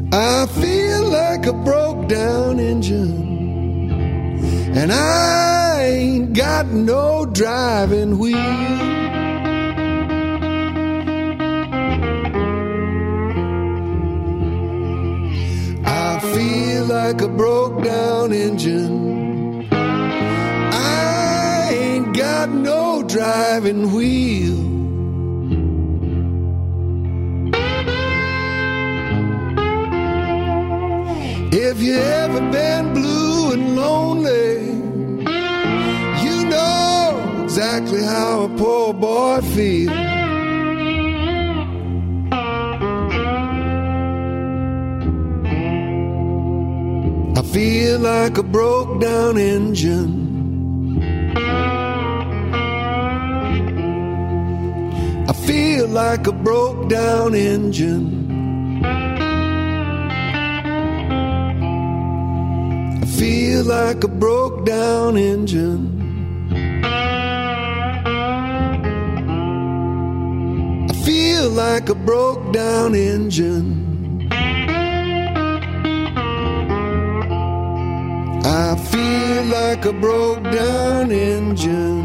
I feel like a broke down engine, and I ain't got no driving wheel. I feel like a broke down engine, I ain't got no driving wheel. If you ever been blue and lonely, you know exactly how a poor boy feels. I feel like a broke down engine. I feel like a broke down engine. Feel like a broke down engine. I feel like a broke down engine. I feel like a broke down engine.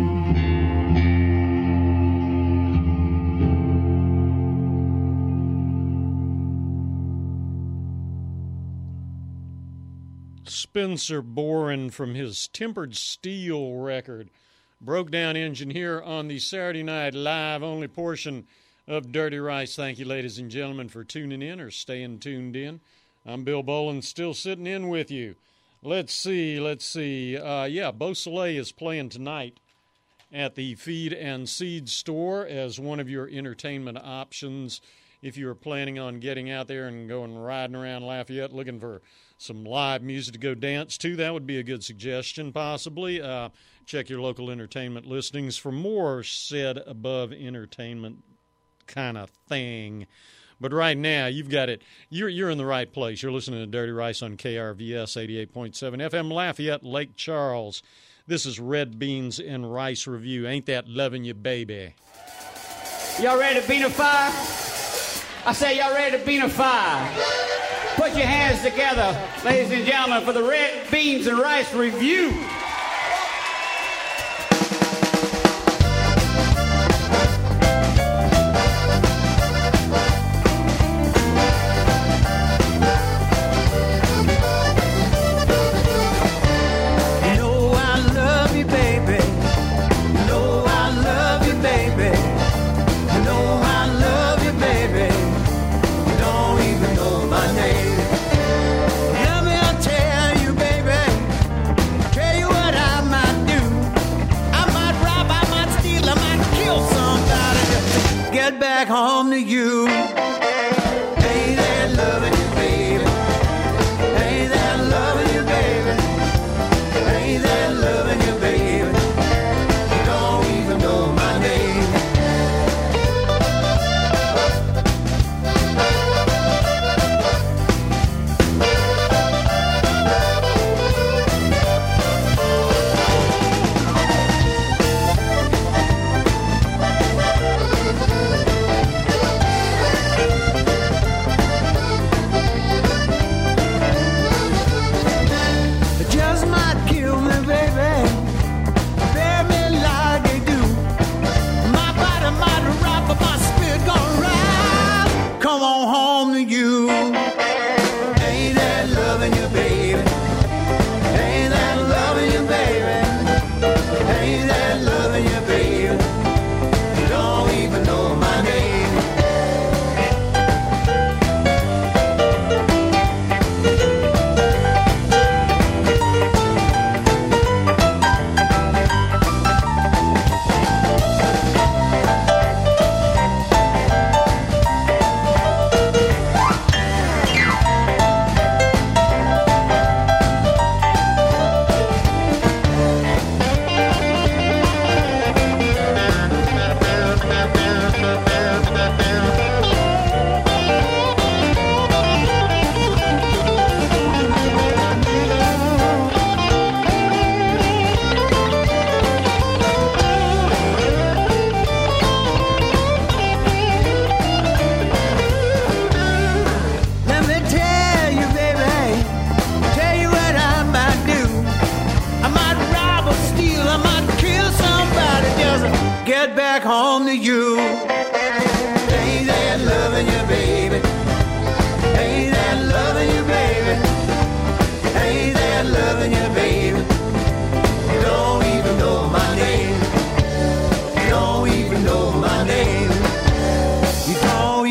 Spencer Boren from his Tempered Steel record. Broke Down Engine here on the Saturday Night Live only portion of Dirty Rice. Thank you, ladies and gentlemen, for tuning in or staying tuned in. I'm Bill Boland, still sitting in with you. Let's see. Beausoleil is playing tonight at the Feed and Seed store as one of your entertainment options. If you're planning on getting out there and going riding around Lafayette looking for some live music to go dance to, that would be a good suggestion, possibly. Check your local entertainment listings for more said above entertainment kind of thing. But right now, you've got it. You're in the right place. You're listening to Dirty Rice on KRVS 88.7 FM Lafayette, Lake Charles. This is Red Beans and Rice Review. Ain't that loving you, baby? Y'all ready to beat a fire? I say y'all ready to beat a fire. Put your hands together, ladies and gentlemen, for the Red Beans and Rice Review. Back home to you. Ain't that loving you, baby? Ain't that loving you, baby? Ain't that loving you, baby? You don't even know my name.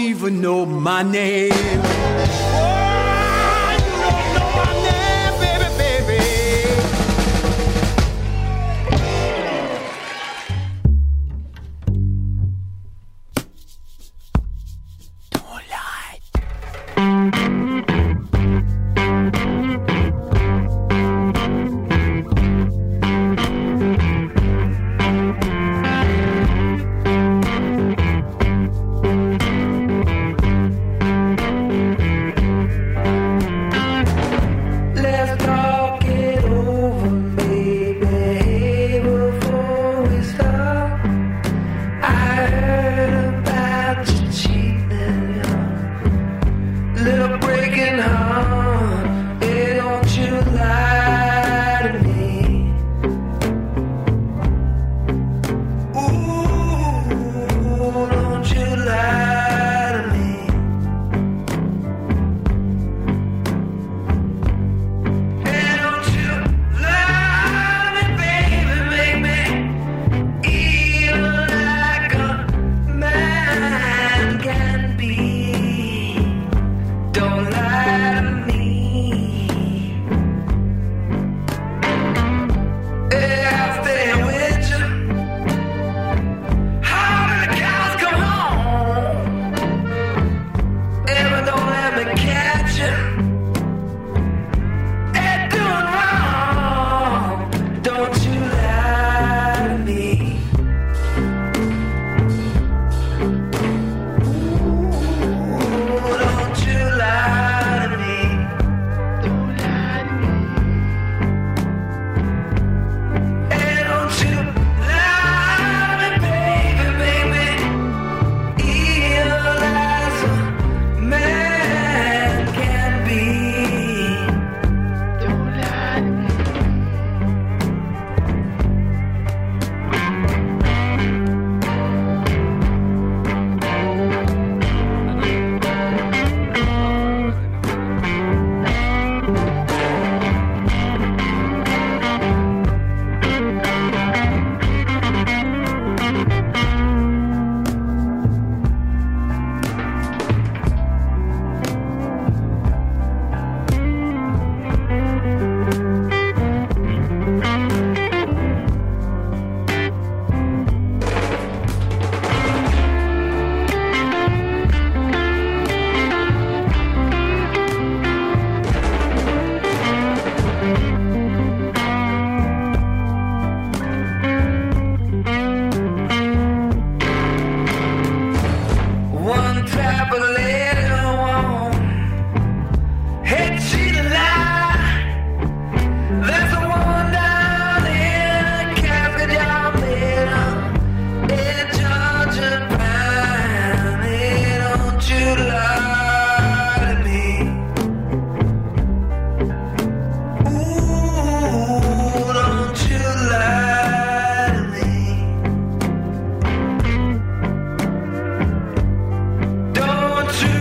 even know my name. Oh, you don't know my name, baby, baby. Don't lie. Don't you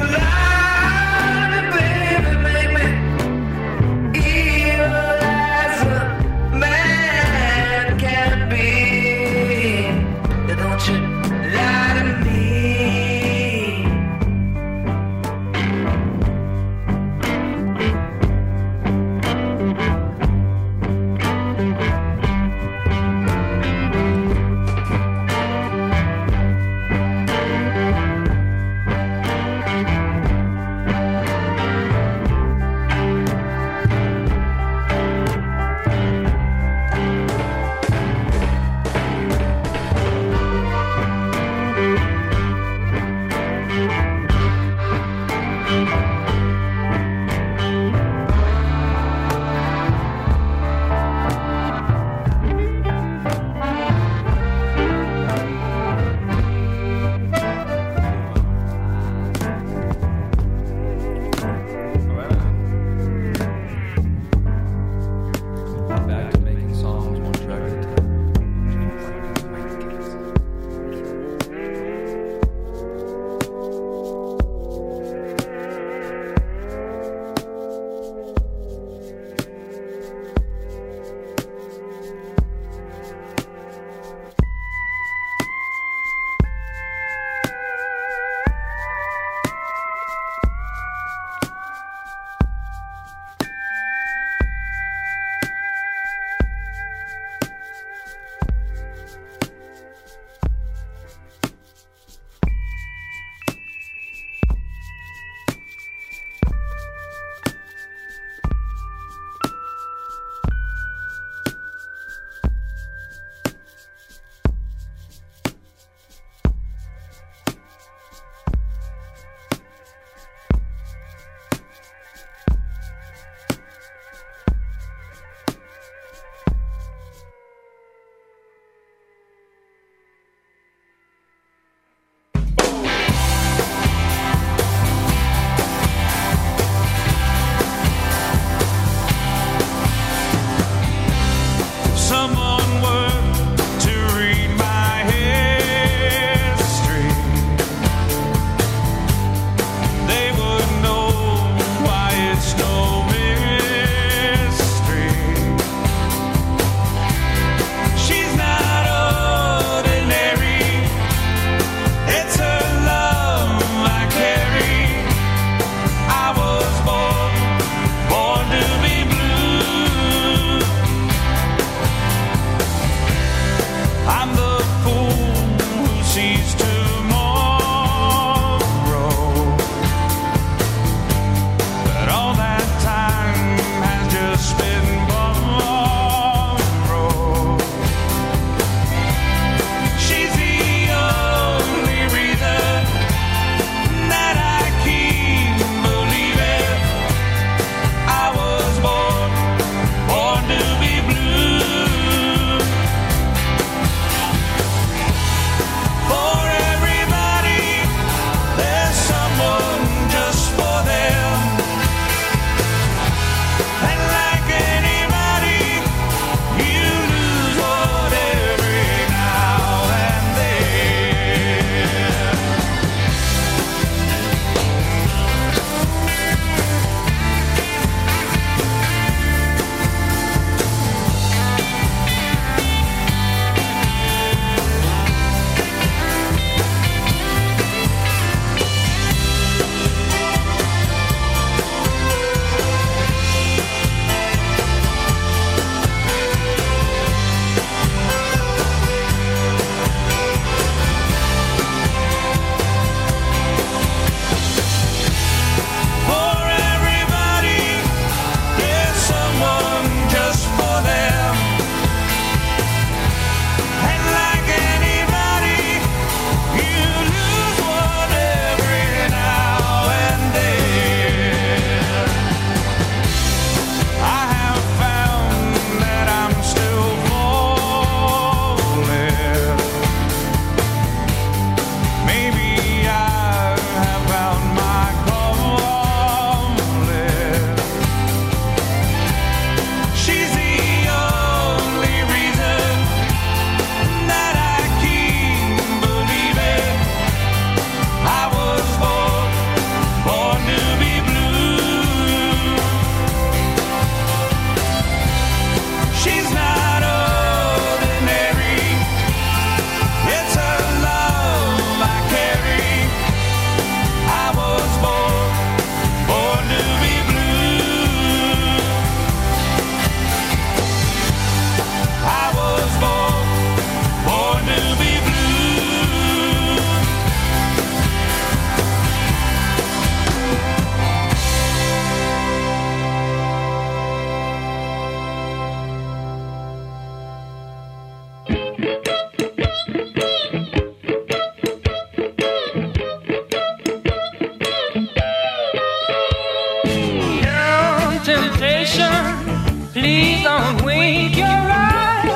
Please don't wink your eyes.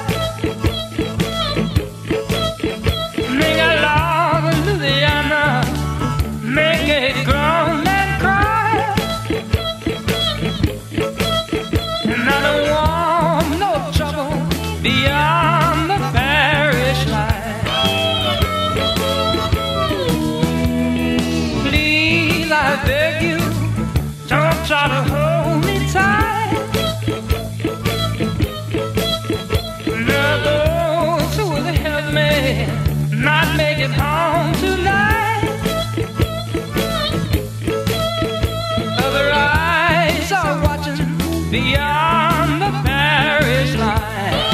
Make a love in Louisiana, make it groan and cry. And I don't want no trouble beyond the parish line. Please, I beg you, don't try to hold me tight. Those who will help me not make it home tonight. Other eyes are watching beyond the parish line.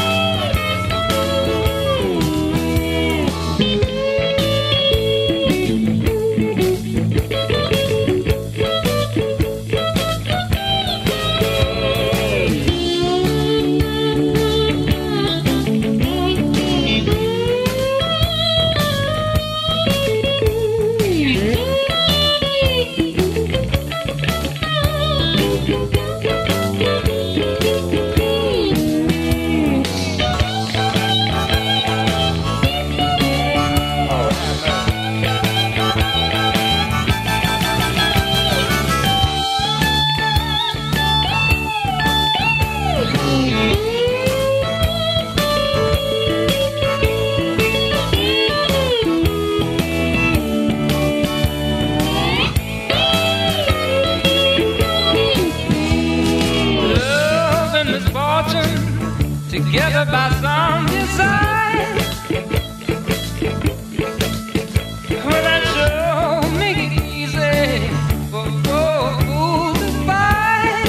Together by some design. Well, that sure make it easy for fools to find.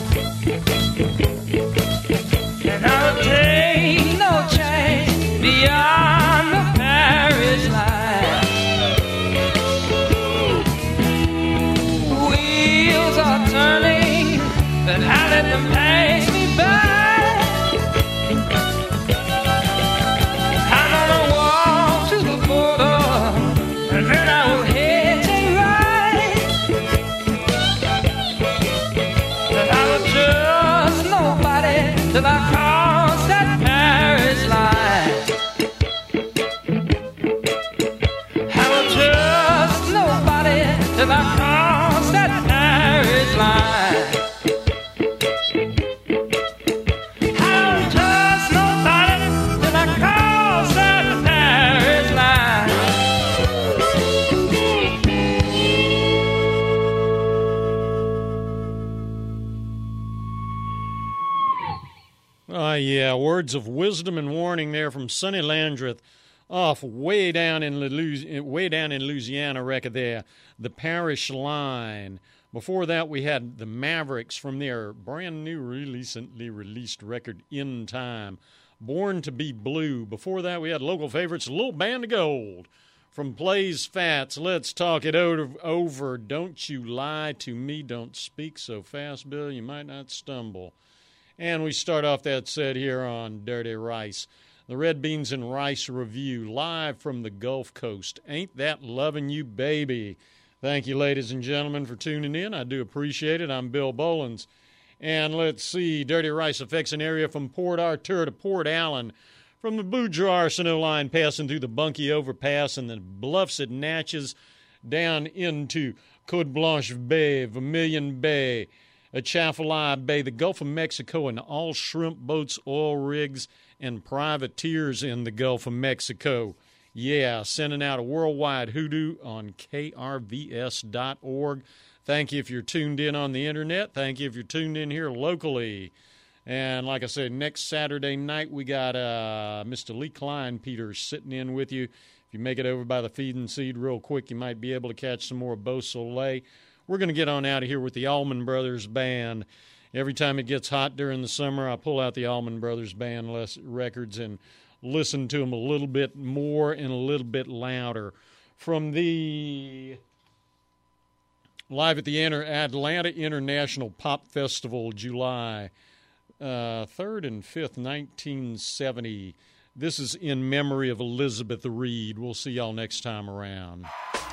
And I'll take no chance beyond the parish line. Wheels are turning, but I let them pass me by. Till I cross that Paris line, I will trust nobody till I cross that Paris line. I will trust nobody till I cross that Paris line. Yeah, words of wisdom and warning there from Sonny Landreth off way down in Louisiana record there, The Parish Line. Before that, we had the Mavericks from their brand new, recently released record, In Time, Born to Be Blue. Before that, we had local favorites, Little Band of Gold. From Plays Fats, Let's Talk It Over. Don't you lie to me, don't speak so fast, Bill, you might not stumble. And we start off that set here on Dirty Rice. The Red Beans and Rice Review, live from the Gulf Coast. Ain't That Lovin' You, Baby? Thank you, ladies and gentlemen, for tuning in. I do appreciate it. I'm Bill Bolins. And let's see, Dirty Rice affects an area from Port Arthur to Port Allen, from the Boudreaux Arsenault line passing through the Bunkie Overpass and the bluffs at Natchez down into Côte Blanche Bay, Vermilion Bay, Atchafalaya Bay, the Gulf of Mexico, and all shrimp boats, oil rigs, and privateers in the Gulf of Mexico. Yeah, sending out a worldwide hoodoo on krvs.org. Thank you if you're tuned in on the internet. Thank you if you're tuned in here locally. And like I said, next Saturday night we got Mr. Lee Klein Peters sitting in with you. If you make it over by the Feed and Seed real quick, you might be able to catch some more Beau Soleil. We're going to get on out of here with the Allman Brothers Band. Every time it gets hot during the summer, I pull out the Allman Brothers Band records and listen to them a little bit more and a little bit louder. From the live at the Atlanta International Pop Festival, July 3rd and 5th, 1970. This is in memory of Elizabeth Reed. We'll see y'all next time around.